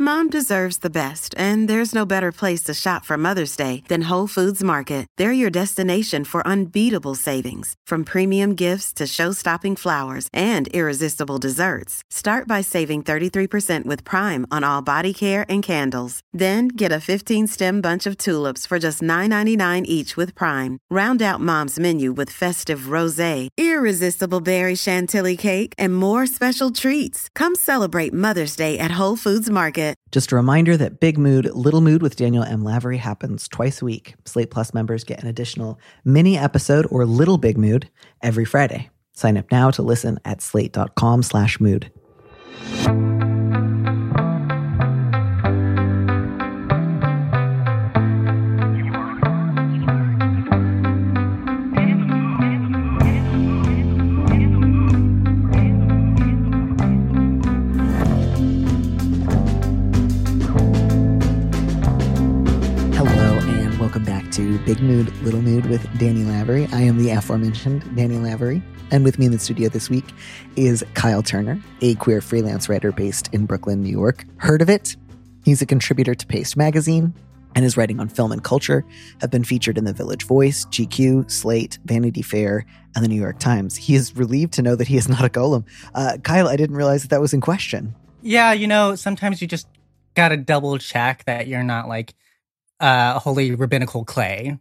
Mom deserves the best, and there's no better place to shop for Mother's Day than Whole Foods Market. They're your destination for unbeatable savings, from premium gifts to show-stopping flowers and irresistible desserts. Start by saving 33% with Prime on all body care and candles. Then get a 15-stem bunch of tulips for just $9.99 each with Prime. Round out Mom's menu with festive rosé, irresistible berry chantilly cake, and more special treats. Come celebrate Mother's Day at Whole Foods Market. Just a reminder that Big Mood, Little Mood with Daniel M. Lavery happens twice a week. Slate Plus members get an additional mini episode or Little Big Mood every Friday. Sign up now to listen at slate.com/mood. Welcome back to Big Mood, Little Mood with Danny Lavery. I am the aforementioned Danny Lavery. And with me in the studio this week is Kyle Turner, a queer freelance writer based in Brooklyn, New York. Heard of it? He's a contributor to Paste Magazine, and his writing on film and culture have been featured in The Village Voice, GQ, Slate, Vanity Fair, and The New York Times. He is relieved to know that he is not a golem. Kyle, I didn't realize that was in question. Yeah, sometimes you just gotta double check that you're not like holy rabbinical clay,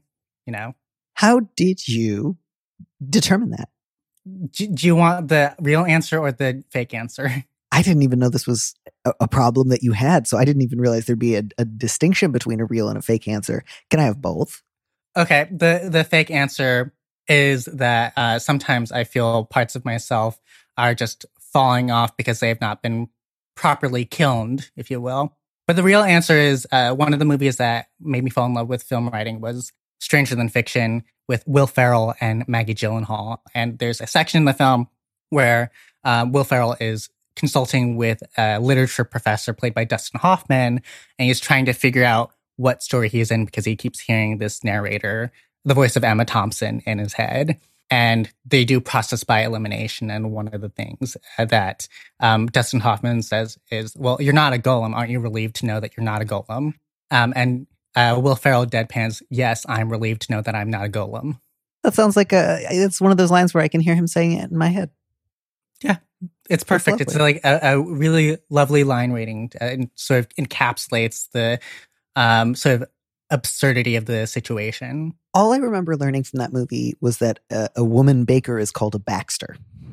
How did you determine that? Do you want the real answer or the fake answer? I didn't even know this was a problem that you had, so I didn't even realize there'd be a distinction between a real and a fake answer. Can I have both? Okay, the fake answer is that sometimes I feel parts of myself are just falling off because they have not been properly kilned, if you will. But the real answer is one of the movies that made me fall in love with film writing was Stranger Than Fiction with Will Ferrell and Maggie Gyllenhaal. And there's a section in the film where Will Ferrell is consulting with a literature professor played by Dustin Hoffman, and he's trying to figure out what story he's in because he keeps hearing this narrator, the voice of Emma Thompson, in his head. And they do process by elimination. And one of the things that Dustin Hoffman says is, well, you're not a golem. Aren't you relieved to know that you're not a golem? And Will Ferrell deadpans, yes, I'm relieved to know that I'm not a golem. That sounds like it's one of those lines where I can hear him saying it in my head. Yeah, it's perfect. It's like a really lovely line rating and sort of encapsulates the sort of absurdity of the situation. All I remember learning from that movie was that a woman baker is called a Baxter.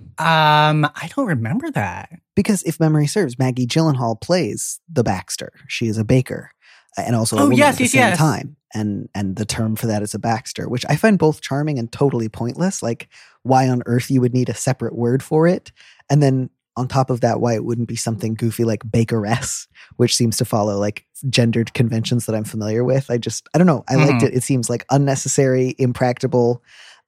I don't remember that. Because if memory serves, Maggie Gyllenhaal plays the Baxter. She is a baker and also a woman at the same time. And the term for that is a Baxter, which I find both charming and totally pointless. Like, why on earth you would need a separate word for it? And then on top of that, why it wouldn't be something goofy like bakeress, which seems to follow like gendered conventions that I'm familiar with. I don't know. I liked it. It seems like unnecessary, impractical,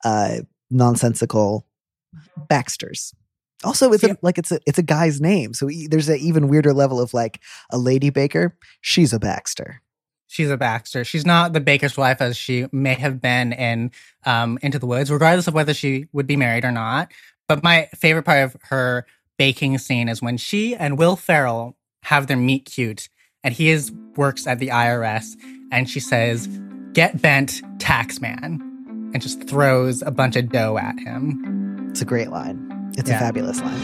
nonsensical Baxters. Also, it's a guy's name. So there's an even weirder level of like a lady baker. She's a Baxter. She's a Baxter. She's not the baker's wife as she may have been in Into the Woods, regardless of whether she would be married or not. But my favorite part of her baking scene is when she and Will Ferrell have their meet cute, and he works at the IRS, and she says, "Get bent, tax man," and just throws a bunch of dough at him. It's a great line. It's a fabulous line.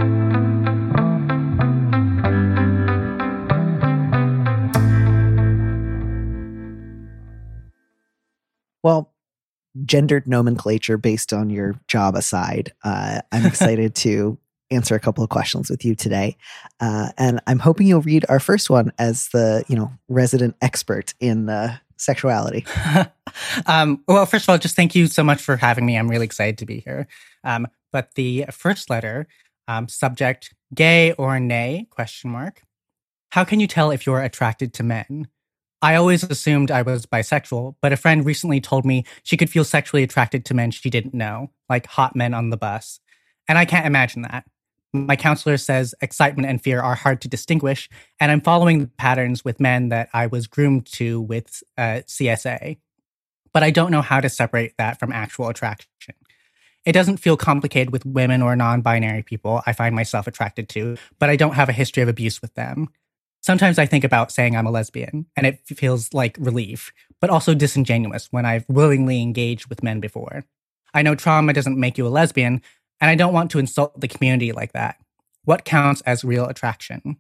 Well, gendered nomenclature based on your job aside, I'm excited to answer a couple of questions with you today. And I'm hoping you'll read our first one as the, resident expert in sexuality. Well, first of all, just thank you so much for having me. I'm really excited to be here. But the first letter, subject, gay or nay, ? How can you tell if you're attracted to men? I always assumed I was bisexual, but a friend recently told me she could feel sexually attracted to men she didn't know, like hot men on the bus. And I can't imagine that. My counselor says excitement and fear are hard to distinguish, and I'm following the patterns with men that I was groomed to with CSA. But I don't know how to separate that from actual attraction. It doesn't feel complicated with women or non-binary people I find myself attracted to, but I don't have a history of abuse with them. Sometimes I think about saying I'm a lesbian, and it feels like relief, but also disingenuous when I've willingly engaged with men before. I know trauma doesn't make you a lesbian, and I don't want to insult the community like that. What counts as real attraction?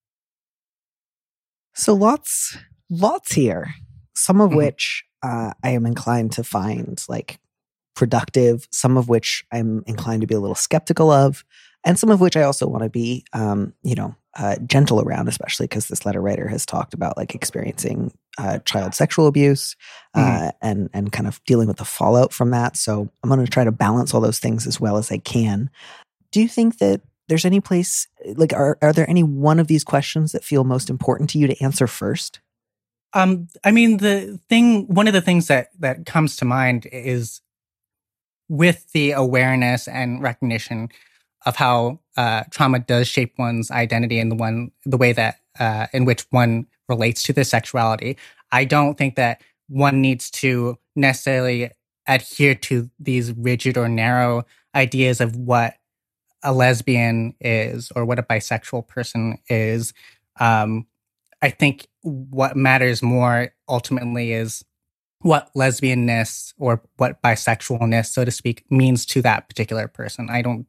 So lots here, some of which I am inclined to find like productive, some of which I'm inclined to be a little skeptical of, and some of which I also want to be, gentle around, especially because this letter writer has talked about like experiencing child sexual abuse and kind of dealing with the fallout from that. So I'm going to try to balance all those things as well as I can. Do you think that there's any place, like, are there any one of these questions that feel most important to you to answer first? I mean, one of the things that comes to mind is with the awareness and recognition of how trauma does shape one's identity and the way that in which one relates to their sexuality. I don't think that one needs to necessarily adhere to these rigid or narrow ideas of what a lesbian is or what a bisexual person is. I think what matters more ultimately is what lesbianness or what bisexualness, so to speak, means to that particular person.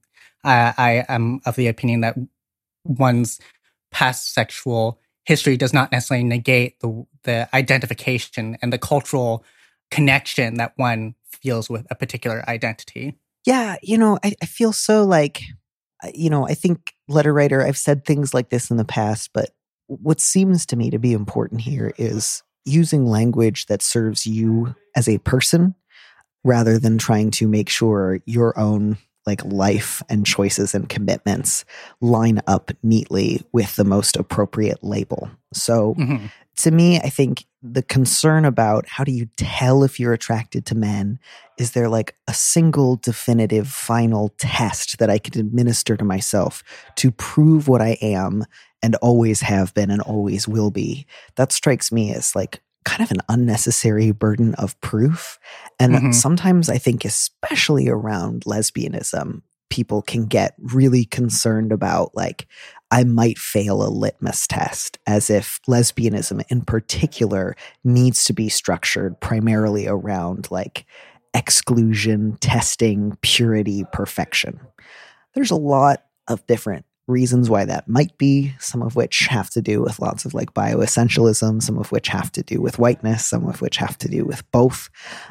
I am of the opinion that one's past sexual history does not necessarily negate the identification and the cultural connection that one feels with a particular identity. Yeah, I feel so like, I think letter writer, I've said things like this in the past, but what seems to me to be important here is using language that serves you as a person rather than trying to make sure your own like life and choices and commitments line up neatly with the most appropriate label. So to me, I think the concern about how do you tell if you're attracted to men, is there like a single definitive final test that I can administer to myself to prove what I am and always have been and always will be? That strikes me as like kind of an unnecessary burden of proof. And sometimes I think, especially around lesbianism, people can get really concerned about like, I might fail a litmus test, as if lesbianism in particular needs to be structured primarily around like exclusion, testing, purity, perfection. There's a lot of different reasons why that might be, some of which have to do with lots of like bioessentialism, some of which have to do with whiteness, some of which have to do with both.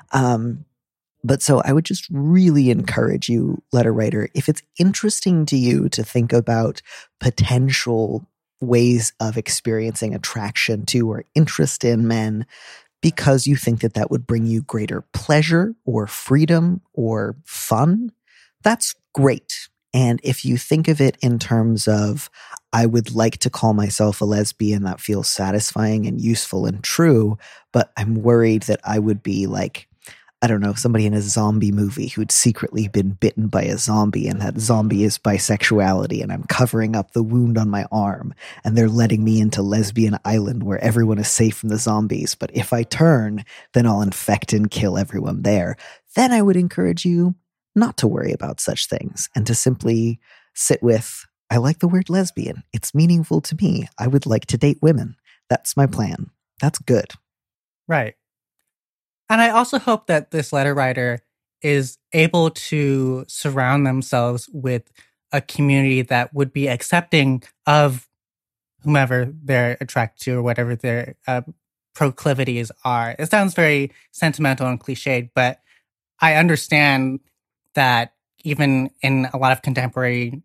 But so I would just really encourage you, letter writer, if it's interesting to you to think about potential ways of experiencing attraction to or interest in men because you think that would bring you greater pleasure or freedom or fun, that's great. And if you think of it in terms of, I would like to call myself a lesbian that feels satisfying and useful and true, but I'm worried that I would be like, I don't know, somebody in a zombie movie who'd secretly been bitten by a zombie and that zombie is bisexuality and I'm covering up the wound on my arm and they're letting me into Lesbian Island where everyone is safe from the zombies. But if I turn, then I'll infect and kill everyone there. Then I would encourage you not to worry about such things and to simply sit with, I like the word lesbian. It's meaningful to me. I would like to date women. That's my plan. That's good. Right. And I also hope that this letter writer is able to surround themselves with a community that would be accepting of whomever they're attracted to or whatever their proclivities are. It sounds very sentimental and cliched, but I understand that even in a lot of contemporary,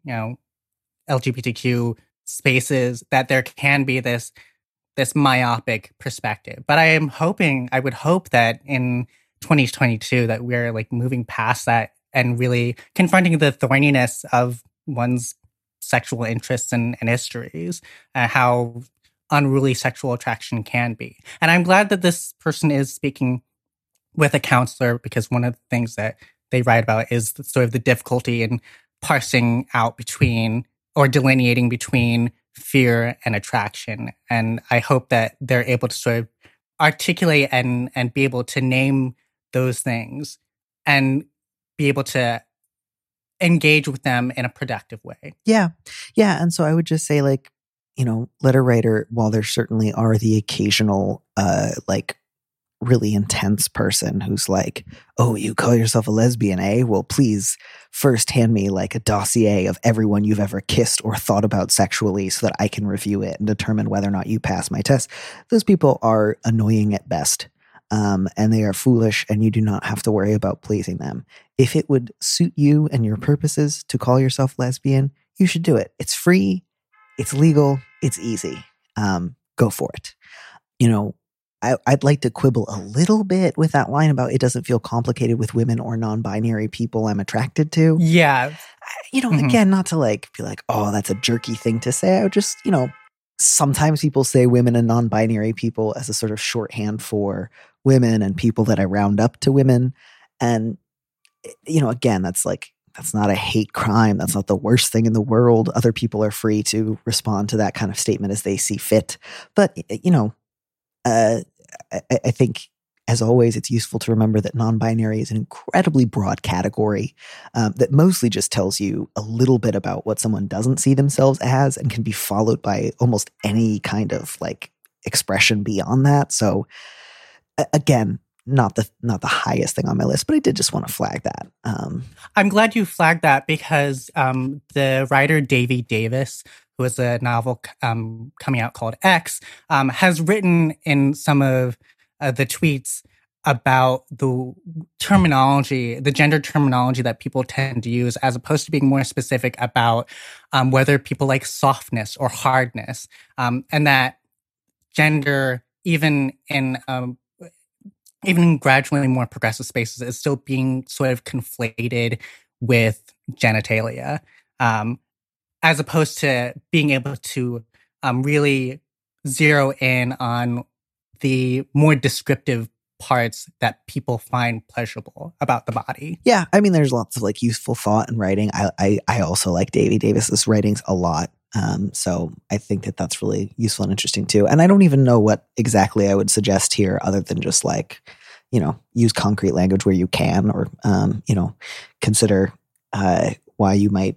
LGBTQ spaces, that there can be this myopic perspective. But I would hope that in 2022 that we're like moving past that and really confronting the thorniness of one's sexual interests and histories, how unruly sexual attraction can be. And I'm glad that this person is speaking with a counselor, because one of the things that they write about is sort of the difficulty in parsing out between or delineating between fear and attraction. And I hope that they're able to sort of articulate and be able to name those things and be able to engage with them in a productive way. Yeah. Yeah. And so I would just say, like, letter writer, while there certainly are the occasional, like, really intense person who's like, oh, you call yourself a lesbian, eh? Well, please first hand me like a dossier of everyone you've ever kissed or thought about sexually so that I can review it and determine whether or not you pass my test. Those people are annoying at best. And they are foolish, and you do not have to worry about pleasing them. If it would suit you and your purposes to call yourself lesbian, you should do it. It's free, it's legal, it's easy. Go for it. I'd like to quibble a little bit with that line about it doesn't feel complicated with women or non-binary people I'm attracted to. Yeah. Again, not to like be like, oh, that's a jerky thing to say. I would just, sometimes people say women and non-binary people as a sort of shorthand for women and people that I round up to women. And, again, that's not a hate crime. That's not the worst thing in the world. Other people are free to respond to that kind of statement as they see fit. But, I think, as always, it's useful to remember that non-binary is an incredibly broad category that mostly just tells you a little bit about what someone doesn't see themselves as and can be followed by almost any kind of like expression beyond that. So again, not the highest thing on my list, but I did just want to flag that. I'm glad you flagged that because the writer Davy Davis, who has a novel coming out called X, has written in some of the tweets about the terminology, the gender terminology that people tend to use, as opposed to being more specific about whether people like softness or hardness, and that gender, even in gradually more progressive spaces, is still being sort of conflated with genitalia. As opposed to being able to really zero in on the more descriptive parts that people find pleasurable about the body. Yeah, I mean, there's lots of like useful thought in writing. I also like Davy Davis's writings a lot. So I think that that's really useful and interesting too. And I don't even know what exactly I would suggest here other than just like, use concrete language where you can, or, consider why you might,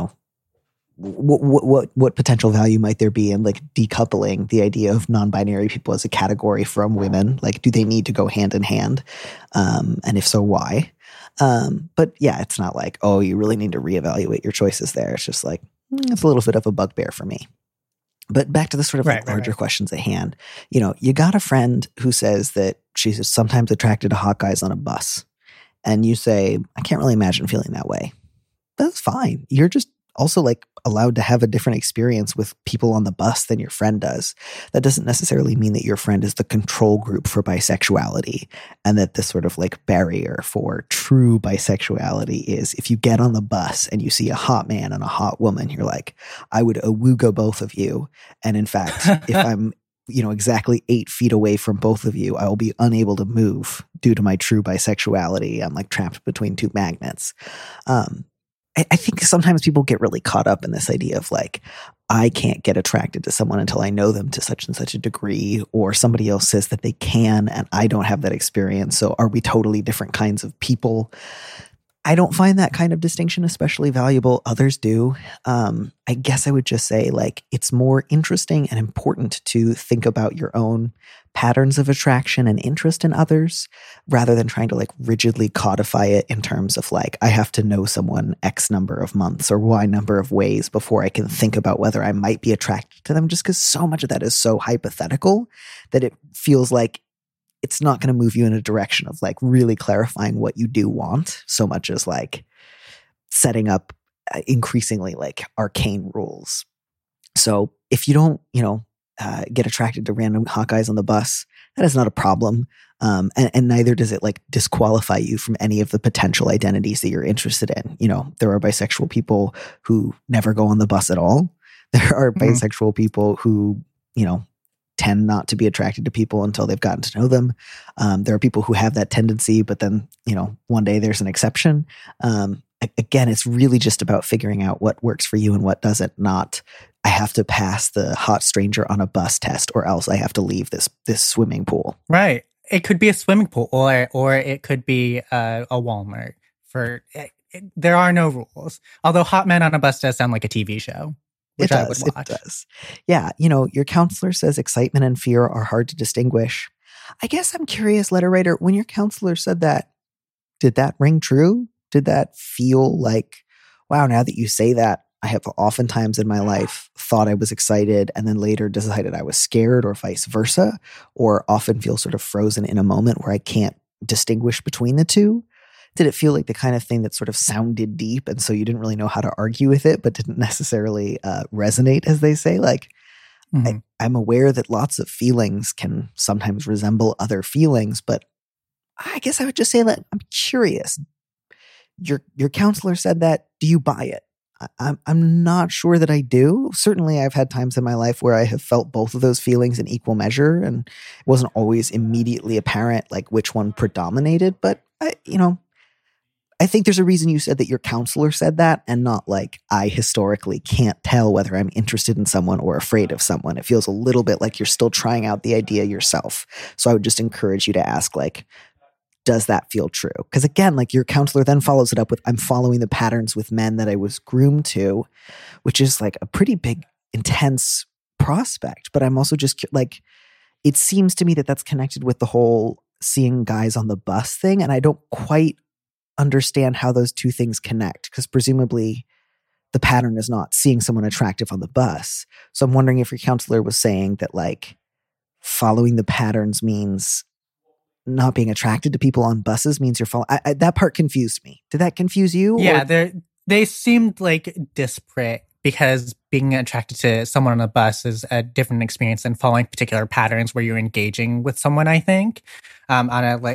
what potential value might there be in like decoupling the idea of non-binary people as a category from women? Like, do they need to go hand in hand? And if so, why? But yeah, it's not like, oh, you really need to reevaluate your choices there. It's just like, it's a little bit of a bugbear for me. But back to the sort of larger questions at hand. You got a friend who says that she's sometimes attracted to hot guys on a bus. And you say, I can't really imagine feeling that way. That's fine. You're just also like allowed to have a different experience with people on the bus than your friend does. That doesn't necessarily mean that your friend is the control group for bisexuality, and that the sort of like barrier for true bisexuality is if you get on the bus and you see a hot man and a hot woman, you're like, I would awooga both of you. And in fact, if I'm exactly 8 feet away from both of you, I will be unable to move due to my true bisexuality. I'm like trapped between two magnets. I think sometimes people get really caught up in this idea of like, I can't get attracted to someone until I know them to such and such a degree, or somebody else says that they can and I don't have that experience. So are we totally different kinds of people? I don't find that kind of distinction especially valuable. Others do. I guess I would just say like, it's more interesting and important to think about your own patterns of attraction and interest in others, rather than trying to like rigidly codify it in terms of like, I have to know someone X number of months or Y number of ways before I can think about whether I might be attracted to them, just because so much of that is so hypothetical that it feels like it's not going to move you in a direction of like really clarifying what you do want, so much as like setting up increasingly like arcane rules. So if you don't, get attracted to random hot guys on the bus, that is not a problem. And neither does it like disqualify you from any of the potential identities that you're interested in. There are bisexual people who never go on the bus at all. There are bisexual people who, tend not to be attracted to people until they've gotten to know them. There are people who have that tendency, but then, one day there's an exception. Again, it's really just about figuring out what works for you and what doesn't, not I have to pass the hot stranger on a bus test or else I have to leave this swimming pool. Right. It could be a swimming pool or it could be a Walmart. There are no rules. Although Hot Men on a Bus does sound like a TV show. which I would watch. It does. Yeah. You know, your counselor says excitement and fear are hard to distinguish. I guess I'm curious, letter writer, when your counselor said that, did that ring true? Did that feel like, wow, now that you say that, I have oftentimes in my life thought I was excited and then later decided I was scared, or vice versa, or often feel sort of frozen in a moment where I can't distinguish between the two? Did it feel like the kind of thing that sort of sounded deep and so you didn't really know how to argue with it, but didn't necessarily resonate, as they say? Like, I'm aware that lots of feelings can sometimes resemble other feelings, but I guess I would just say that I'm curious. Your counselor said that. Do you buy it? I'm not sure that I do. Certainly, I've had times in my life where I have felt both of those feelings in equal measure, and it wasn't always immediately apparent like which one predominated. But I think there's a reason you said that your counselor said that, and not like I historically can't tell whether I'm interested in someone or afraid of someone. It feels a little bit like you're still trying out the idea yourself. So I would just encourage you to ask, like, does that feel true? Because again, like your counselor then follows it up with, I'm following the patterns with men that I was groomed to, which is like a pretty big, intense prospect. But I'm also just like, it seems to me that that's connected with the whole seeing guys on the bus thing. And I don't quite understand how those two things connect, because presumably the pattern is not seeing someone attractive on the bus. So I'm wondering if your counselor was saying that like following the patterns means not being attracted to people on buses means you're following. That part confused me. Did that confuse you? Yeah, they seemed like disparate, because being attracted to someone on a bus is a different experience than following particular patterns where you're engaging with someone, I think, on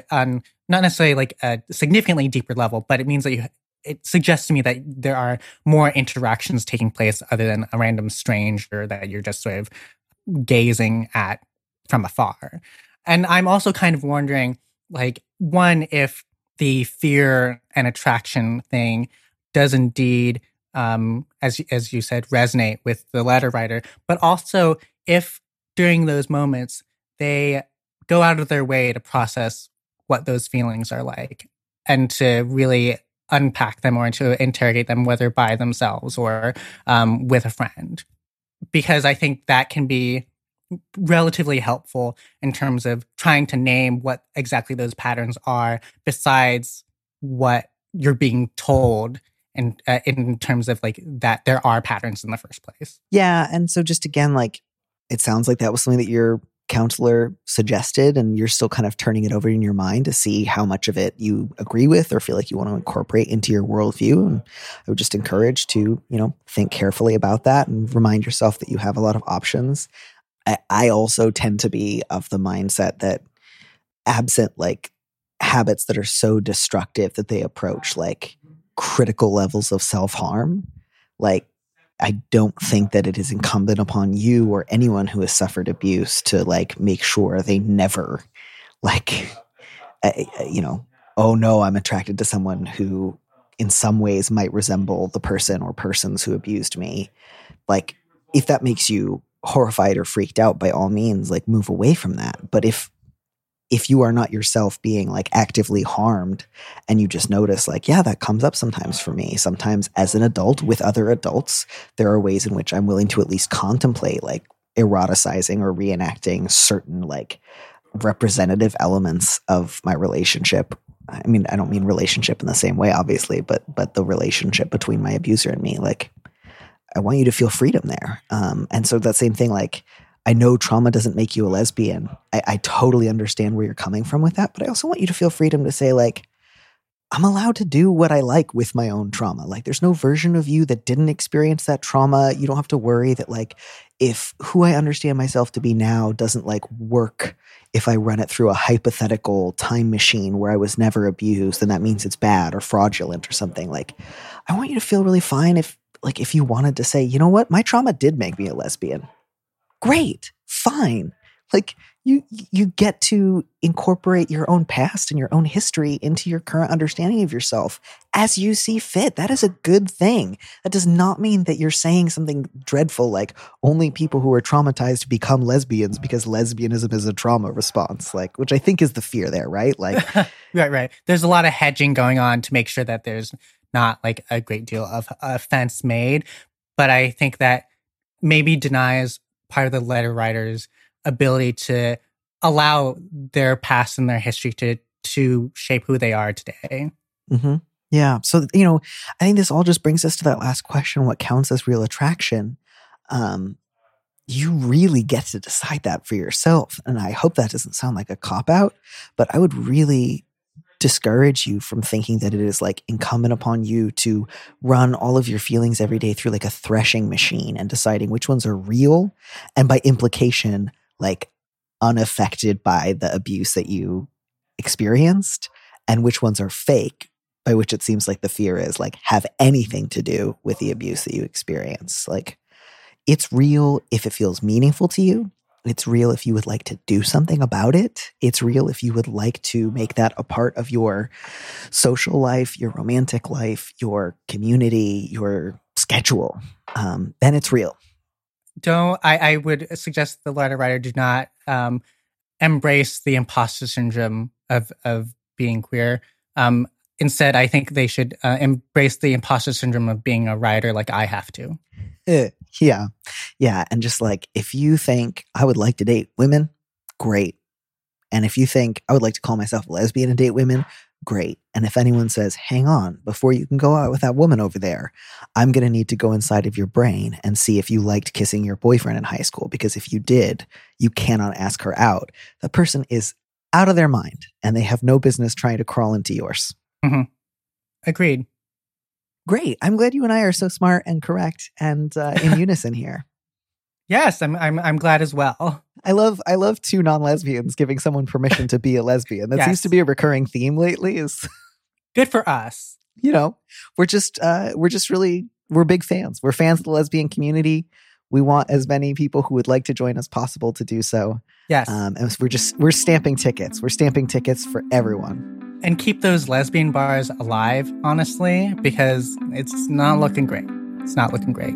not necessarily like a significantly deeper level, but it means that it suggests to me that there are more interactions taking place other than a random stranger that you're just sort of gazing at from afar. And I'm also kind of wondering, like, one, if the fear and attraction thing does indeed, as you said, resonate with the letter writer, but also if during those moments they go out of their way to process what those feelings are like and to really unpack them or to interrogate them, whether by themselves or with a friend. Because I think that can be relatively helpful in terms of trying to name what exactly those patterns are, besides what you're being told in terms of like that there are patterns in the first place. Yeah. And so just again, like, it sounds like that was something that your counselor suggested, and you're still kind of turning it over in your mind to see how much of it you agree with or feel like you want to incorporate into your worldview. And I would just encourage to, think carefully about that and remind yourself that you have a lot of options. I also tend to be of the mindset that absent like habits that are so destructive that they approach like critical levels of self-harm, like I don't think that it is incumbent upon you or anyone who has suffered abuse to like make sure they never like, oh no, I'm attracted to someone who in some ways might resemble the person or persons who abused me. Like, if that makes you horrified or freaked out, by all means, like move away from that. But if you are not yourself being like actively harmed and you just notice like, yeah, that comes up sometimes for me. Sometimes as an adult with other adults, there are ways in which I'm willing to at least contemplate like eroticizing or reenacting certain like representative elements of my relationship. I mean, I don't mean relationship in the same way, obviously, but the relationship between my abuser and me, like I want you to feel freedom there. And so that same thing, like, I know trauma doesn't make you a lesbian. I totally understand where you're coming from with that, but I also want you to feel freedom to say like, I'm allowed to do what I like with my own trauma. Like there's no version of you that didn't experience that trauma. You don't have to worry that like, if who I understand myself to be now doesn't like work, if I run it through a hypothetical time machine where I was never abused, then that means it's bad or fraudulent or something. Like, I want you to feel really fine if you wanted to say, you know what, my trauma did make me a lesbian. Great, fine. Like you get to incorporate your own past and your own history into your current understanding of yourself as you see fit. That is a good thing. That does not mean that you're saying something dreadful like only people who are traumatized become lesbians because lesbianism is a trauma response, like, which I think is the fear there, right? Like, right. There's a lot of hedging going on to make sure that there's not like a great deal of offense made. But I think that maybe denies part of the letter writer's ability to allow their past and their history to shape who they are today. Mm-hmm. Yeah. So, you know, I think this all just brings us to that last question, what counts as real attraction? You really get to decide that for yourself. And I hope that doesn't sound like a cop-out, but I would really discourage you from thinking that it is like incumbent upon you to run all of your feelings every day through like a threshing machine and deciding which ones are real and by implication, like unaffected by the abuse that you experienced, and which ones are fake, by which it seems like the fear is like have anything to do with the abuse that you experience. Like, it's real if it feels meaningful to you. It's real if you would like to do something about it. It's real if you would like to make that a part of your social life, your romantic life, your community, your schedule. Then it's real. I would suggest the letter writer do not embrace the imposter syndrome of being queer. Instead, I think they should embrace the imposter syndrome of being a writer like I have to. Yeah. And just like, if you think I would like to date women, great. And if you think I would like to call myself a lesbian and date women, great. And if anyone says, hang on, before you can go out with that woman over there, I'm going to need to go inside of your brain and see if you liked kissing your boyfriend in high school. Because if you did, you cannot ask her out. The person is out of their mind and they have no business trying to crawl into yours. Mm-hmm. Agreed. Great. I'm glad you and I are so smart and correct and in unison here. Yes, I'm glad as well. I love two non-lesbians giving someone permission to be a lesbian. That seems to be a recurring theme lately. Is good for us. You know, we're big fans. We're fans of the lesbian community. We want as many people who would like to join as possible to do so. Yes. And we're stamping tickets. We're stamping tickets for everyone. And keep those lesbian bars alive, honestly, because it's not looking great. It's not looking great.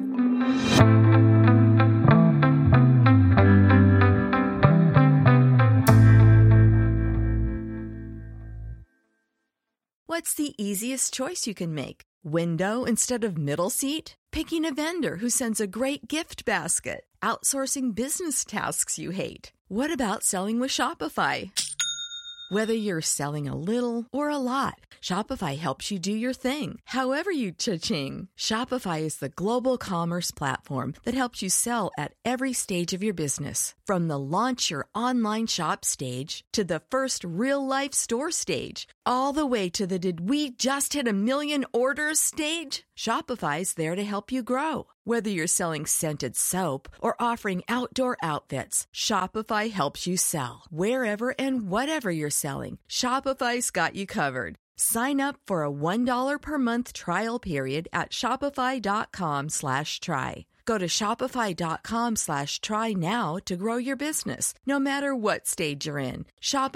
What's the easiest choice you can make? Window instead of middle seat? Picking a vendor who sends a great gift basket? Outsourcing business tasks you hate? What about selling with Shopify? Whether you're selling a little or a lot, Shopify helps you do your thing, however you cha-ching. Shopify is the global commerce platform that helps you sell at every stage of your business. From the launch your online shop stage to the first real-life store stage, all the way to the did we just hit 1 million orders stage. Shopify's there to help you grow. Whether you're selling scented soap or offering outdoor outfits, Shopify helps you sell. Wherever and whatever you're selling, Shopify's got you covered. Sign up for a $1 per month trial period at shopify.com/try. Go to shopify.com/try now to grow your business, no matter what stage you're in.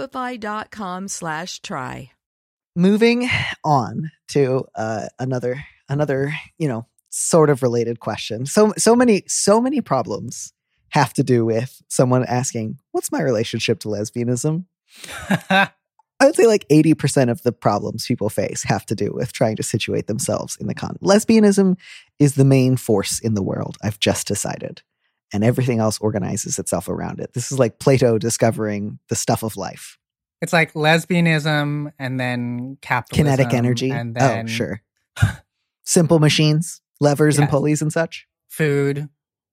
Shopify.com/try. Moving on to another, sort of related question. So many problems have to do with someone asking, what's my relationship to lesbianism? I would say like 80% of the problems people face have to do with trying to situate themselves in the Lesbianism is the main force in the world, I've just decided. And everything else organizes itself around it. This is like Plato discovering the stuff of life. It's like lesbianism and then capitalism. Kinetic energy. And then... Oh, sure. Simple machines. Levers and pulleys and such. Food.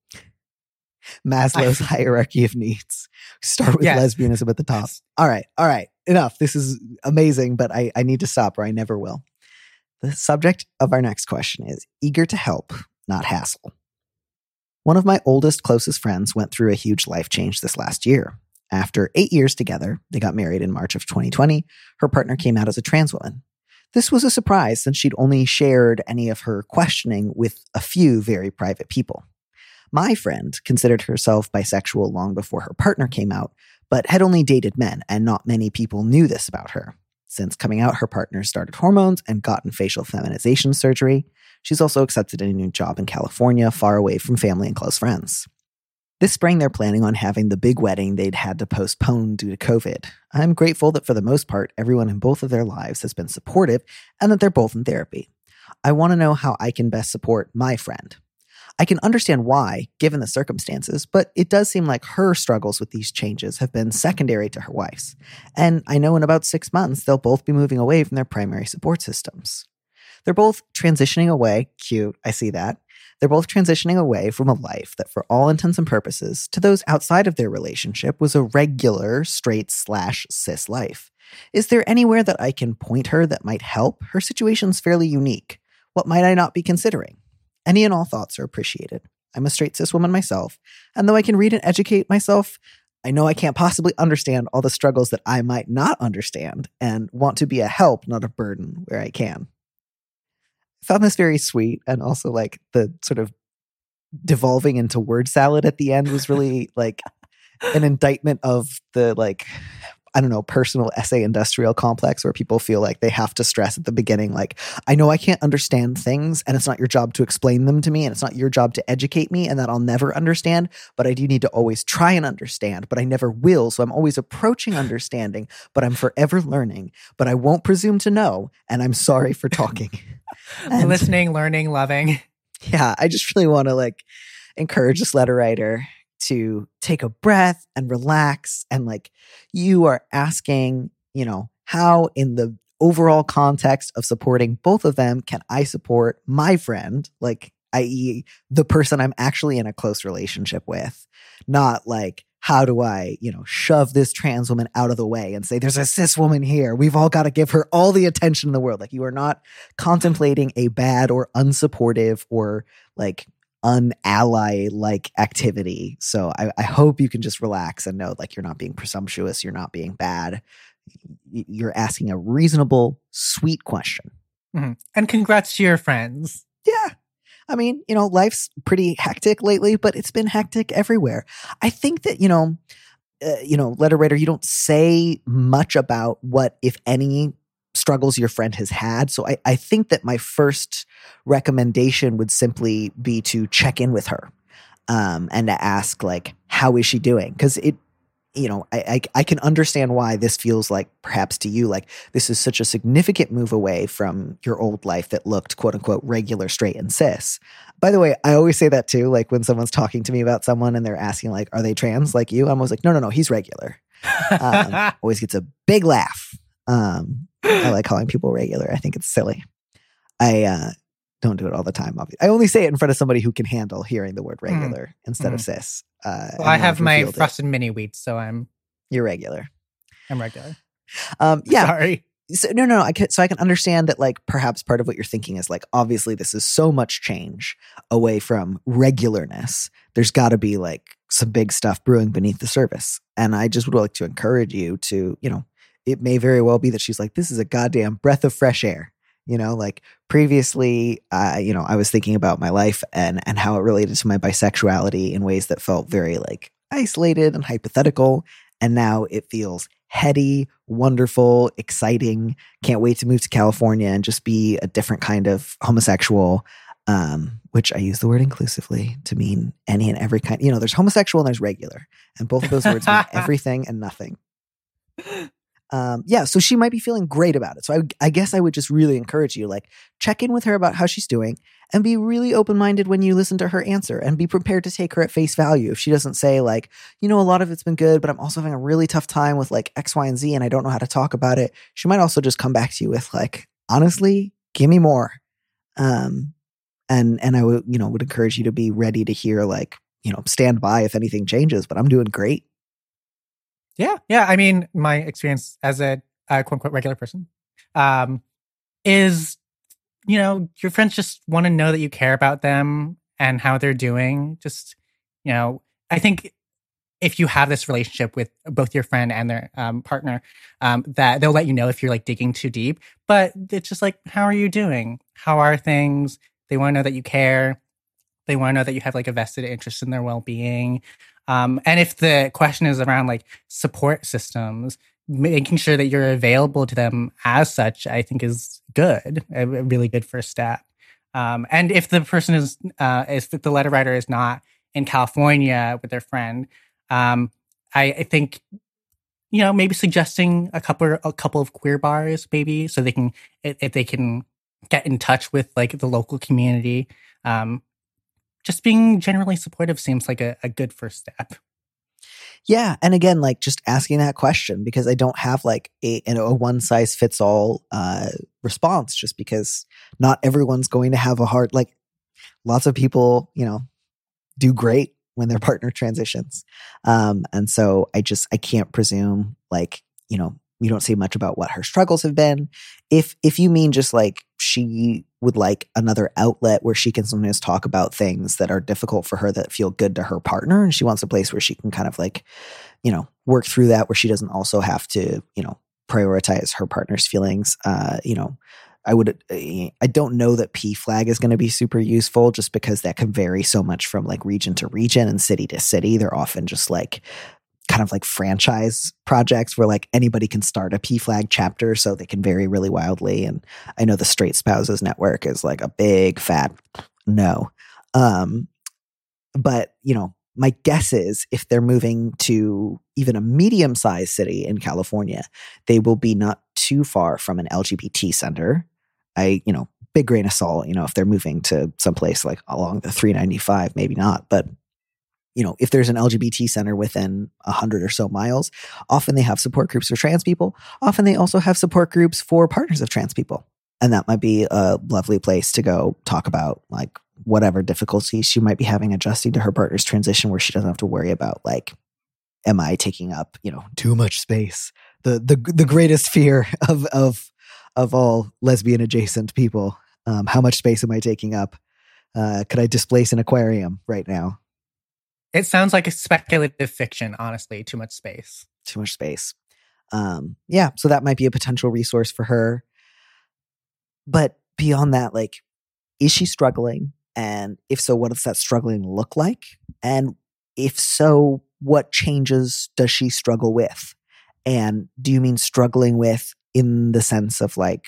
Maslow's hierarchy of needs. Start with lesbianism at the top. All right. Enough. This is amazing, but I need to stop or I never will. The subject of our next question is eager to help, not hassle. One of my oldest, closest friends went through a huge life change this last year. After 8 years together, they got married in March of 2020. Her partner came out as a trans woman. This was a surprise since she'd only shared any of her questioning with a few very private people. My friend considered herself bisexual long before her partner came out, but had only dated men, and not many people knew this about her. Since coming out, her partner started hormones and gotten facial feminization surgery. She's also accepted a new job in California, far away from family and close friends. This spring, they're planning on having the big wedding they'd had to postpone due to COVID. I'm grateful that for the most part, everyone in both of their lives has been supportive and that they're both in therapy. I want to know how I can best support my friend. I can understand why, given the circumstances, but it does seem like her struggles with these changes have been secondary to her wife's. And I know in about 6 months, they'll both be moving away from their primary support systems. They're both transitioning away. Cute, I see that. They're both transitioning away from a life that, for all intents and purposes, to those outside of their relationship was a regular straight/cis life. Is there anywhere that I can point her that might help? Her situation's fairly unique. What might I not be considering? Any and all thoughts are appreciated. I'm a straight cis woman myself, and though I can read and educate myself, I know I can't possibly understand all the struggles that I might not understand and want to be a help, not a burden, where I can. I found this very sweet, and also like the sort of devolving into word salad at the end was really like an indictment of the like, I don't know, personal essay industrial complex where people feel like they have to stress at the beginning, like, I know I can't understand things and it's not your job to explain them to me and it's not your job to educate me and that I'll never understand, but I do need to always try and understand, but I never will. So I'm always approaching understanding, but I'm forever learning, but I won't presume to know. And I'm sorry for talking. And, listening, learning, loving. Yeah, I just really want to like encourage this letter writer to take a breath and relax. And like, you are asking, you know, how in the overall context of supporting both of them can I support my friend, like, i.e. the person I'm actually in a close relationship with, not like, how do I, you know, shove this trans woman out of the way and say, there's a cis woman here. We've all got to give her all the attention in the world. Like, you are not contemplating a bad or unsupportive or like unally-like activity. So I hope you can just relax and know like you're not being presumptuous. You're not being bad. You're asking a reasonable, sweet question. Mm-hmm. And congrats to your friends. Yeah. I mean, you know, life's pretty hectic lately, but it's been hectic everywhere. I think that, letter writer, you don't say much about what, if any, struggles your friend has had. So I think that my first recommendation would simply be to check in with her and to ask, like, how is she doing? Because I can understand why this feels like, perhaps to you, like this is such a significant move away from your old life that looked quote unquote regular, straight, and cis. By the way, I always say that too. Like when someone's talking to me about someone and they're asking like, are they trans like you? I'm always like, no, he's regular. Always gets a big laugh. I like calling people regular. I think it's silly. I don't do it all the time, obviously. I only say it in front of somebody who can handle hearing the word regular instead of cis. Well, I have my frosted mini wheats, so You're regular. I'm regular. Yeah. Sorry. So, no. I can understand that, like, perhaps part of what you're thinking is, like, obviously this is so much change away from regularness. There's got to be, like, some big stuff brewing beneath the surface. And I just would like to encourage you to, it may very well be that she's like, this is a goddamn breath of fresh air. Like previously, I was thinking about my life and how it related to my bisexuality in ways that felt very like isolated and hypothetical. And now it feels heady, wonderful, exciting. Can't wait to move to California and just be a different kind of homosexual, which I use the word inclusively to mean any and every kind. There's homosexual and there's regular. And both of those words mean everything and nothing. So she might be feeling great about it. So I guess I would just really encourage you, like, check in with her about how she's doing and be really open-minded when you listen to her answer and be prepared to take her at face value. If she doesn't say like, a lot of it's been good, but I'm also having a really tough time with like X, Y, and Z and I don't know how to talk about it. She might also just come back to you with like, honestly, give me more. And I would encourage you to be ready to hear like, stand by if anything changes, but I'm doing great. Yeah. I mean, my experience as a quote unquote regular person is, your friends just want to know that you care about them and how they're doing. Just, I think if you have this relationship with both your friend and their partner, that they'll let you know if you're like digging too deep. But it's just like, how are you doing? How are things? They want to know that you care. They want to know that you have like a vested interest in their well-being. And if the question is around like support systems, making sure that you're available to them as such, I think is good, a really good first step. And if the person if the letter writer is not in California with their friend, I think, maybe suggesting a couple of queer bars, maybe, so they can, if they can get in touch with like the local community, just being generally supportive seems like a good first step. Yeah. And again, like just asking that question, because I don't have like a one size fits all response, just because not everyone's going to have a hard, like lots of people, do great when their partner transitions. And so I can't presume like, we don't say much about what her struggles have been. If you mean just like she would like another outlet where she can sometimes talk about things that are difficult for her that feel good to her partner, and she wants a place where she can kind of like, work through that, where she doesn't also have to, prioritize her partner's feelings. I don't know that PFLAG is going to be super useful, just because that can vary so much from like region to region and city to city. They're often just like kind of like franchise projects where like anybody can start a PFLAG chapter, so they can vary really wildly. And I know the Straight Spouses Network is like a big fat no. But my guess is if they're moving to even a medium-sized city in California, they will be not too far from an LGBT center. Big grain of salt, if they're moving to someplace like along the 395, maybe not. But if there's an LGBT center within 100 or so miles, often they have support groups for trans people. Often they also have support groups for partners of trans people. And that might be a lovely place to go talk about like whatever difficulties she might be having adjusting to her partner's transition, where she doesn't have to worry about like, am I taking up, too much space? The greatest fear of all lesbian adjacent people. How much space am I taking up? Could I displace an aquarium right now? It sounds like a speculative fiction, honestly. Too much space. Too much space. Yeah, so that might be a potential resource for her. But beyond that, like, is she struggling? And if so, what does that struggling look like? And if so, what changes does she struggle with? And do you mean struggling with in the sense of like,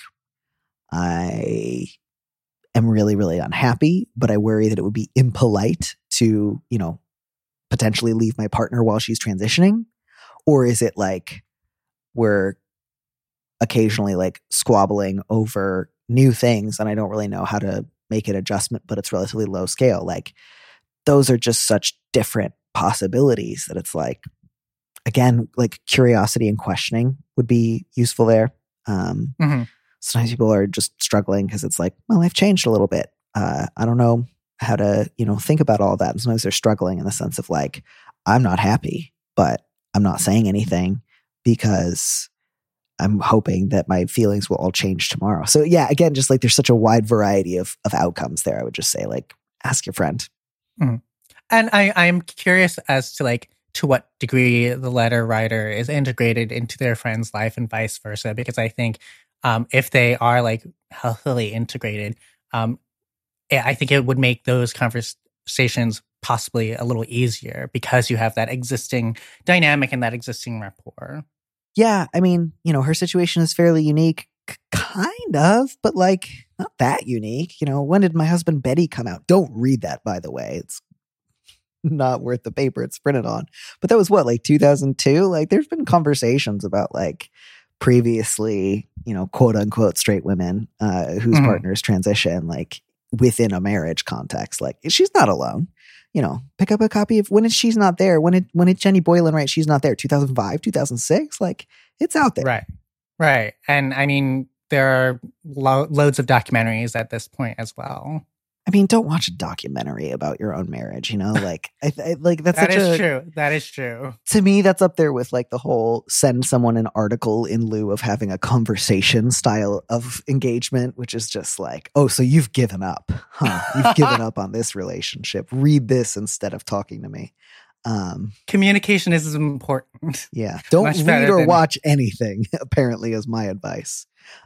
I am really, really unhappy, but I worry that it would be impolite to, potentially leave my partner while she's transitioning? Or is it like we're occasionally like squabbling over new things and I don't really know how to make an adjustment, but it's relatively low scale? Like, those are just such different possibilities that it's like, again, like curiosity and questioning would be useful there. Sometimes people are just struggling because it's like, well, I've changed a little bit. I don't know how to, think about all that. And sometimes they're struggling in the sense of like, I'm not happy, but I'm not saying anything because I'm hoping that my feelings will all change tomorrow. So yeah, again, just like there's such a wide variety of outcomes there. I would just say like, ask your friend. And I'm curious as to like, to what degree the letter writer is integrated into their friend's life and vice versa. Because I think if they are like healthily integrated, I think it would make those conversations possibly a little easier because you have that existing dynamic and that existing rapport. Yeah. I mean, her situation is fairly unique, kind of, but like not that unique. When did My Husband Betty come out? Don't read that, by the way. It's not worth the paper it's printed on. But that was what, like 2002? Like there's been conversations about like previously, quote unquote straight women whose partners transition like within a marriage context. Like she's not alone. Pick up a copy of When She's Not There. When did Jenny Boylan write She's Not There? 2005, 2006? Like it's out there. Right. And I mean, there are loads of documentaries at this point as well. I mean, don't watch a documentary about your own marriage, like I like that is true. That is true. To me, that's up there with like the whole send someone an article in lieu of having a conversation style of engagement, which is just like, oh, so you've given up, huh? You've given up on this relationship. Read this instead of talking to me. Communication is important. Yeah. Don't read or watch anything, apparently, is my advice.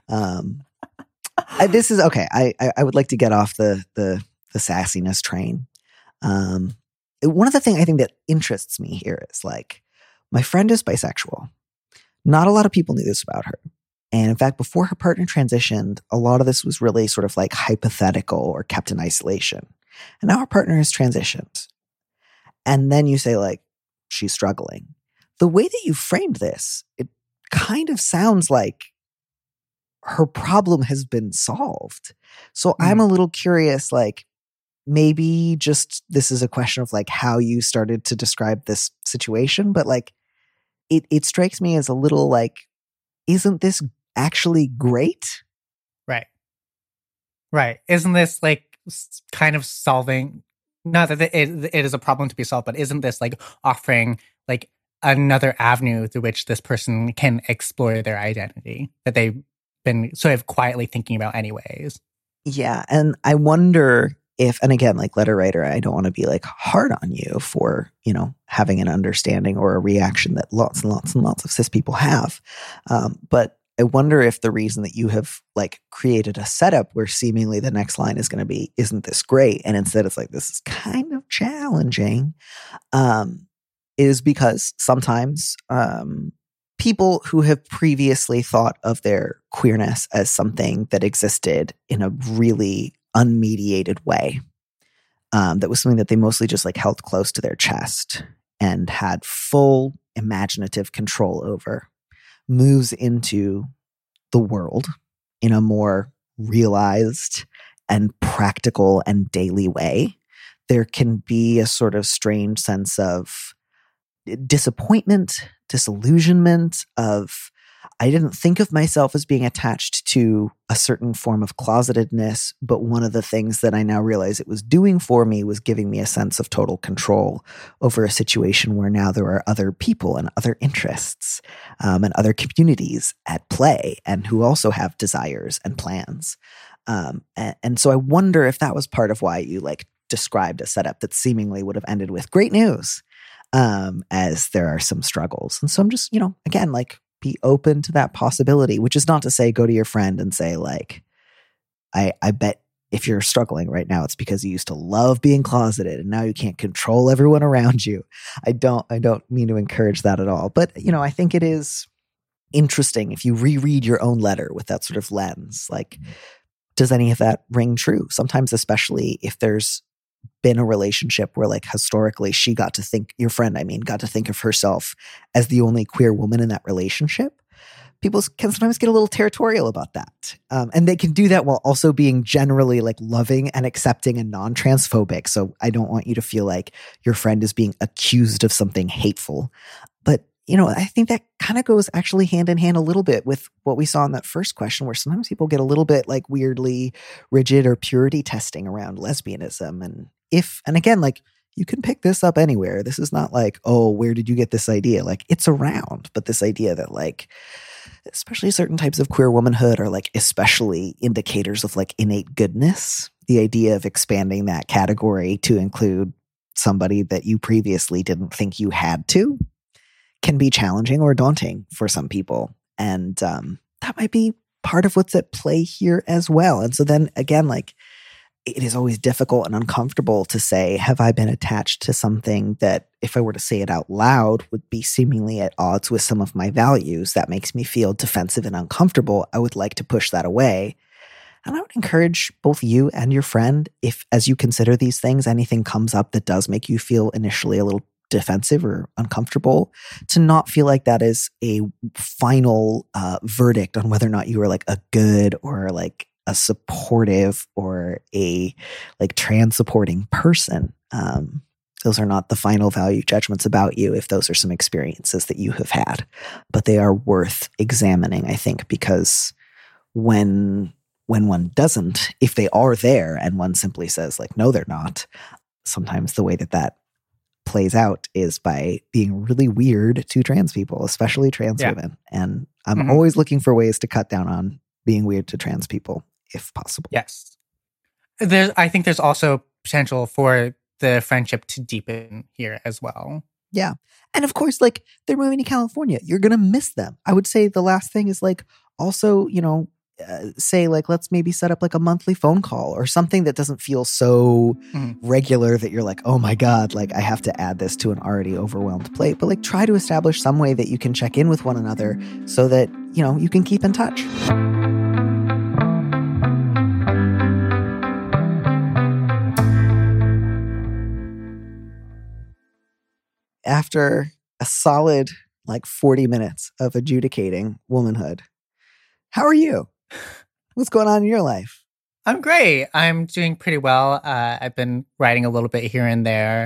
This is okay. I would like to get off the sassiness train. One of the things I think that interests me here is like, my friend is bisexual. Not a lot of people knew this about her. And in fact, before her partner transitioned, a lot of this was really sort of like hypothetical or kept in isolation. And now her partner has transitioned. And then you say like, she's struggling. The way that you framed this, it kind of sounds like her problem has been solved. So I'm a little curious, like, maybe just this is a question of like how you started to describe this situation, but like it strikes me as a little like, isn't this actually great? Right. Right. Isn't this like kind of solving, not that it is a problem to be solved, but isn't this like offering like another avenue through which this person can explore their identity that they've been sort of quietly thinking about anyways? Yeah. And I wonder if, and again, like letter writer, I don't want to be like hard on you for, you know, having an understanding or a reaction that lots and lots and lots of cis people have. But I wonder if the reason that you have like created a setup where seemingly the next line is going to be, isn't this great? And instead it's like, this is kind of challenging, is because sometimes people who have previously thought of their queerness as something that existed in a really unmediated way, that was something that they mostly just like held close to their chest and had full imaginative control over, moves into the world in a more realized and practical and daily way. There can be a sort of strange sense of disappointment, disillusionment, of I didn't think of myself as being attached to a certain form of closetedness, but one of the things that I now realize it was doing for me was giving me a sense of total control over a situation where now there are other people and other interests and other communities at play and who also have desires and plans. And so I wonder if that was part of why you like described a setup that seemingly would have ended with great news, as there are some struggles. And so I'm just, you know, again, like, be open to that possibility, which is not to say go to your friend and say like, I bet if you're struggling right now, it's because you used to love being closeted and now you can't control everyone around you. I don't mean to encourage that at all. But, you know, I think it is interesting if you reread your own letter with that sort of lens, like, does any of that ring true? Sometimes, especially if there's been a relationship where like historically she got to think, your friend, I mean, got to think of herself as the only queer woman in that relationship. People can sometimes get a little territorial about that. And they can do that while also being generally like loving and accepting and non-transphobic. So I don't want you to feel like your friend is being accused of something hateful. But, you know, I think that kind of goes actually hand in hand a little bit with what we saw in that first question, where sometimes people get a little bit like weirdly rigid or purity testing around lesbianism. And again, like, you can pick this up anywhere. This is not like, oh, where did you get this idea? Like, it's around, but this idea that like, especially certain types of queer womanhood are like especially indicators of like innate goodness. The idea of expanding that category to include somebody that you previously didn't think you had to can be challenging or daunting for some people. And that might be part of what's at play here as well. And so then again, like, it is always difficult and uncomfortable to say, have I been attached to something that, if I were to say it out loud, would be seemingly at odds with some of my values? That makes me feel defensive and uncomfortable. I would like to push that away. And I would encourage both you and your friend, if as you consider these things, anything comes up that does make you feel initially a little defensive or uncomfortable, to not feel like that is a final verdict on whether or not you are like a good or like a supportive or a like trans supporting person. Those are not the final value judgments about you if those are some experiences that you have had, but they are worth examining, I think, because when one doesn't, if they are there and one simply says like, no, they're not, sometimes the way that plays out is by being really weird to trans people, especially trans women. And I'm always looking for ways to cut down on being weird to trans people, if possible. Yes. I think there's also potential for the friendship to deepen here as well. Yeah. And of course, like, they're moving to California. You're going to miss them. I would say the last thing is like, also, you know, say like, let's maybe set up like a monthly phone call or something that doesn't feel so regular that you're like, oh my God, like I have to add this to an already overwhelmed plate. But like, try to establish some way that you can check in with one another so that, you know, you can keep in touch. After a solid like 40 minutes of adjudicating womanhood, how are you? What's going on in your life? I'm great. I'm doing pretty well. I've been writing a little bit here and there.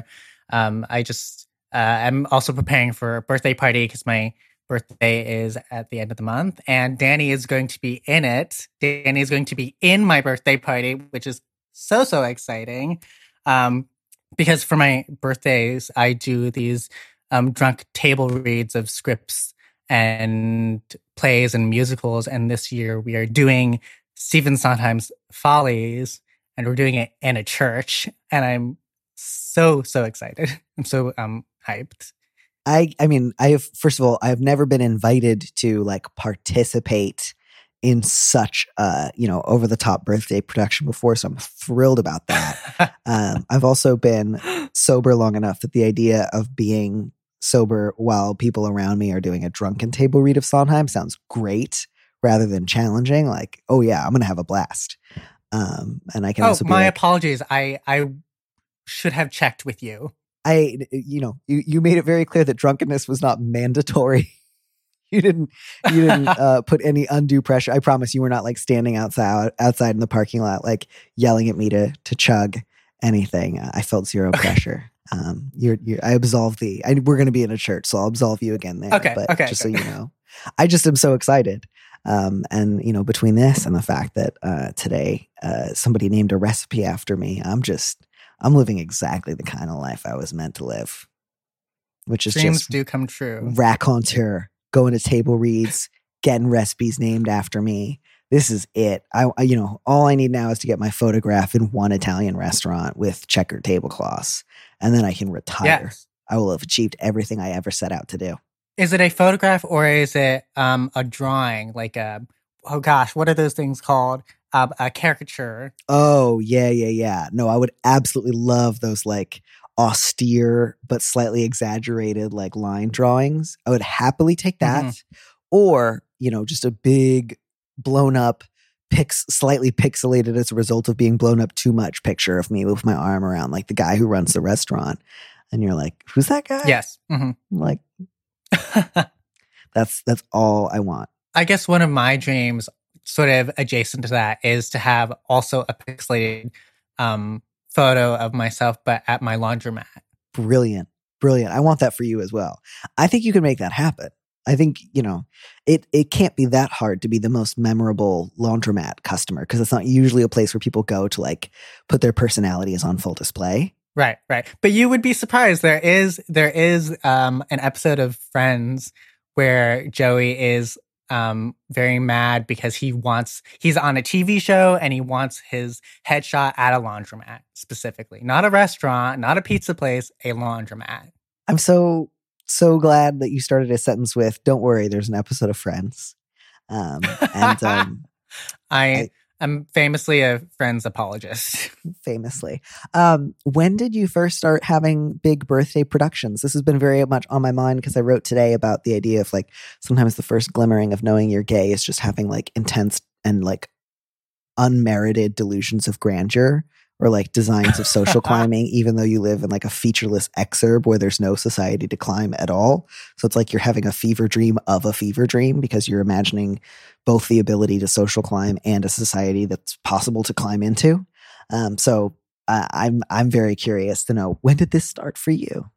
I'm also preparing for a birthday party because my birthday is at the end of the month, and Danny is going to be in it. Danny is going to be in my birthday party, which is so exciting. Because for my birthdays, I do these drunk table reads of scripts and plays and musicals. And this year we are doing Stephen Sondheim's Follies, and we're doing it in a church. And I'm so excited. I'm so hyped. I mean, first of all, I've never been invited to like participate in such over the top birthday production before, so I'm thrilled about that. I've also been sober long enough that the idea of being sober while people around me are doing a drunken table read of Sondheim sounds great rather than challenging. Like, oh yeah, I'm gonna have a blast. And I can also be my apologies. I should have checked with you. You made it very clear that drunkenness was not mandatory. You didn't put any undue pressure. I promise you were not like standing outside in the parking lot, like yelling at me to chug anything. I felt zero pressure. I absolve thee. We're going to be in a church, so I'll absolve you again there. Okay. So you know, I just am so excited. And you know, between this and the fact that today somebody named a recipe after me, I'm living exactly the kind of life I was meant to live, which is dreams just do come true. Raconteur, going to table reads, getting recipes named after me. This is it. I all I need now is to get my photograph in one Italian restaurant with checkered tablecloths, and then I can retire. Yes. I will have achieved everything I ever set out to do. Is it a photograph or is it a drawing? Like what are those things called? A caricature. Oh, yeah. No, I would absolutely love those like austere but slightly exaggerated like line drawings. I would happily take that. Mm-hmm. Or, just a big blown up, slightly pixelated as a result of being blown up too much picture of me with my arm around like the guy who runs the restaurant. And you're like, who's that guy? Yes. Mm-hmm. Like, that's all I want. I guess one of my dreams sort of adjacent to that is to have also a pixelated photo of myself, but at my laundromat. Brilliant. I want that for you as well. I think you can make that happen. I think, it can't be that hard to be the most memorable laundromat customer because it's not usually a place where people go to like put their personalities on full display. Right. But you would be surprised. There is an episode of Friends where Joey is very mad because he's on a TV show and he wants his headshot at a laundromat specifically, not a restaurant, not a pizza place, a laundromat. I'm so glad that you started a sentence with, "Don't worry, there's an episode of Friends." I'm famously a Friends apologist. Famously. When did you first start having big birthday productions? This has been very much on my mind because I wrote today about the idea of like sometimes the first glimmering of knowing you're gay is just having like intense and like unmerited delusions of grandeur or like designs of social climbing, even though you live in like a featureless exurb where there's no society to climb at all. So it's like you're having a fever dream of a fever dream because you're imagining both the ability to social climb and a society that's possible to climb into. So I'm very curious to know, when did this start for you?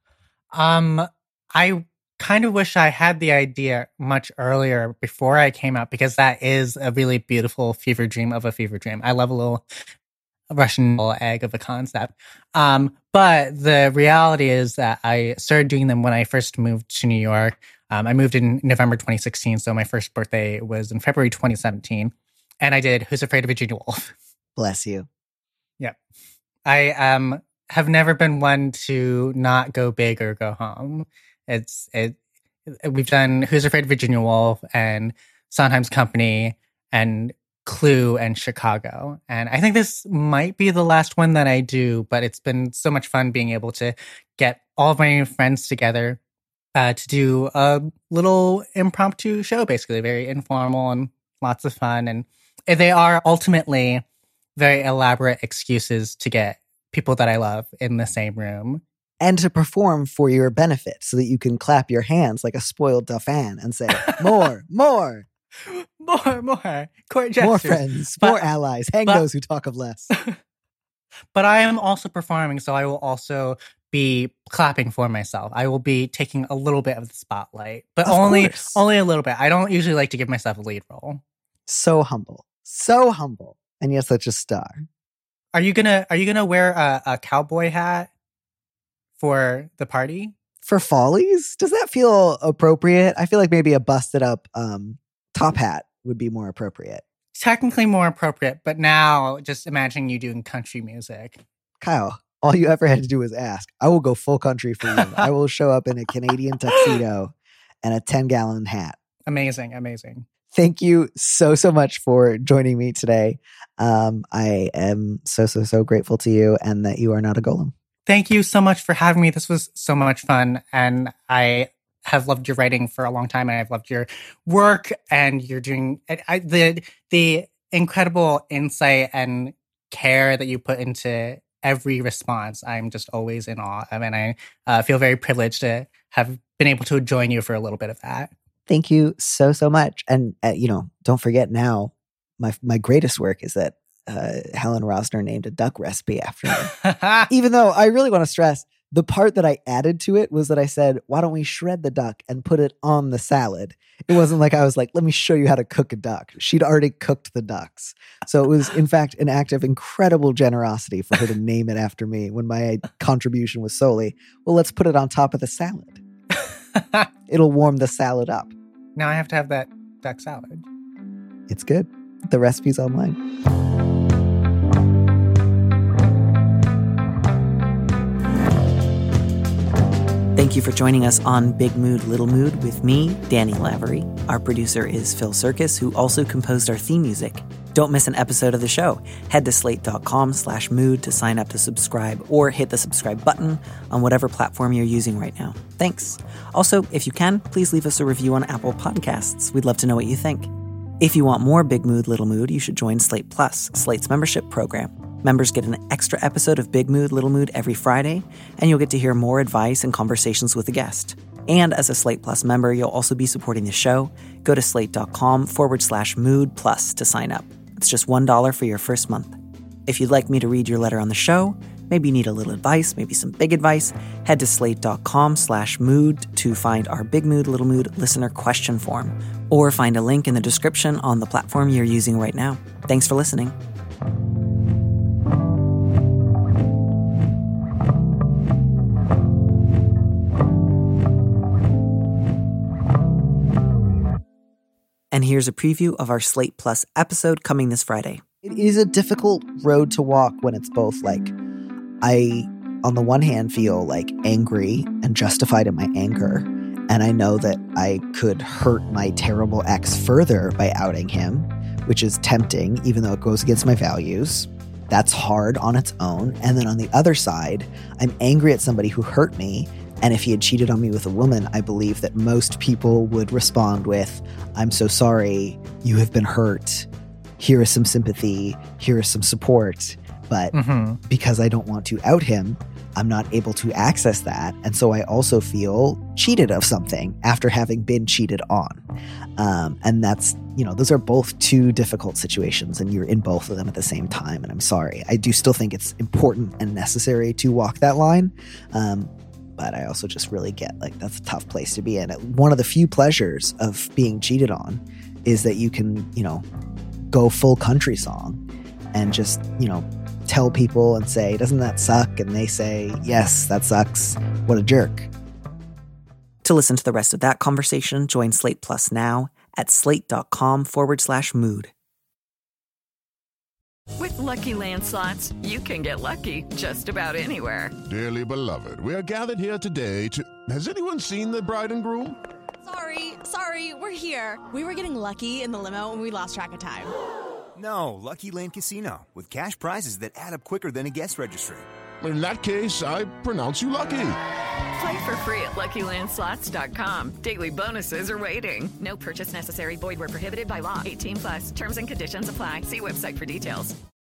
I kind of wish I had the idea much earlier before I came out because that is a really beautiful fever dream of a fever dream. I love a little Russian egg of a concept. But the reality is that I started doing them when I first moved to New York. I moved in November 2016, so my first birthday was in February 2017. And I did Who's Afraid of Virginia Woolf? Bless you. Yep. I have never been one to not go big or go home. We've done Who's Afraid of Virginia Woolf and Sondheim's Company and Clue and Chicago. And I think this might be the last one that I do, but it's been so much fun being able to get all of my friends together to do a little impromptu show, basically very informal and lots of fun. And they are ultimately very elaborate excuses to get people that I love in the same room. And to perform for your benefit so that you can clap your hands like a spoiled dauphin and say, more, more. more court gestures. More friends, more allies. Hang those who talk of less. But I am also performing, so I will also be clapping for myself. I will be taking a little bit of the spotlight, but only a little bit. I don't usually like to give myself a lead role. So humble, and yet such a star. Are you gonna wear a cowboy hat for the party? For Follies? Does that feel appropriate? I feel like maybe a busted up top hat would be more appropriate. Technically more appropriate, but now just imagining you doing country music. Kyle, all you ever had to do was ask. I will go full country for you. I will show up in a Canadian tuxedo and a 10-gallon hat. Amazing. Thank you so much for joining me today. I am so grateful to you and that you are not a golem. Thank you so much for having me. This was so much fun. And I have loved your writing for a long time. And I've loved your work. And you're doing the incredible insight and care that you put into every response. I'm just always in awe. I mean, I feel very privileged to have been able to join you for a little bit of that. Thank you so much. And, don't forget now, my greatest work is that Helen Rosner named a duck recipe after me. Even though I really want to stress, the part that I added to it was that I said, why don't we shred the duck and put it on the salad? It wasn't like I was like, let me show you how to cook a duck. She'd already cooked the ducks. So it was, in fact, an act of incredible generosity for her to name it after me when my contribution was solely, well, let's put it on top of the salad. It'll warm the salad up. Now I have to have that duck salad. It's good. The recipe's online. Thank you for joining us on Big Mood, Little Mood with me, Danny Lavery. Our producer is Phil Circus, who also composed our theme music. Don't miss an episode of the show. Head to slate.com/mood to sign up to subscribe or hit the subscribe button on whatever platform you're using right now. Thanks. Also, if you can, please leave us a review on Apple Podcasts. We'd love to know what you think. If you want more Big Mood, Little Mood, you should join Slate Plus, Slate's membership program. Members get an extra episode of Big Mood, Little Mood every Friday, and you'll get to hear more advice and conversations with a guest. And as a Slate Plus member, you'll also be supporting the show. Go to slate.com/mood plus to sign up. It's just $1 for your first month. If you'd like me to read your letter on the show, maybe you need a little advice, maybe some big advice, head to slate.com/mood to find our Big Mood, Little Mood listener question form, or find a link in the description on the platform you're using right now. Thanks for listening. And here's a preview of our Slate Plus episode coming this Friday. It is a difficult road to walk when it's both like, I, on the one hand, feel like angry and justified in my anger. And I know that I could hurt my terrible ex further by outing him, which is tempting, even though it goes against my values. That's hard on its own. And then on the other side, I'm angry at somebody who hurt me. And if he had cheated on me with a woman, I believe that most people would respond with, I'm so sorry, you have been hurt. Here is some sympathy. Here is some support. But because I don't want to out him, I'm not able to access that. And so I also feel cheated of something after having been cheated on. And that's, those are both two difficult situations and you're in both of them at the same time. And I'm sorry. I do still think it's important and necessary to walk that line. But I also just really get that's a tough place to be in. One of the few pleasures of being cheated on is that you can, go full country song and just, tell people and say, doesn't that suck? And they say, yes, that sucks. What a jerk. To listen to the rest of that conversation, join Slate Plus now at slate.com/mood. With Lucky Land Slots, you can get lucky just about anywhere. Dearly beloved, we are gathered here today to... Has anyone seen the bride and groom? Sorry, we're here. We were getting lucky in the limo and we lost track of time. No, Lucky Land Casino, with cash prizes that add up quicker than a guest registry. In that case, I pronounce you lucky. Play for free at LuckyLandSlots.com. Daily bonuses are waiting. No purchase necessary. Void where prohibited by law. 18+. Terms and conditions apply. See website for details.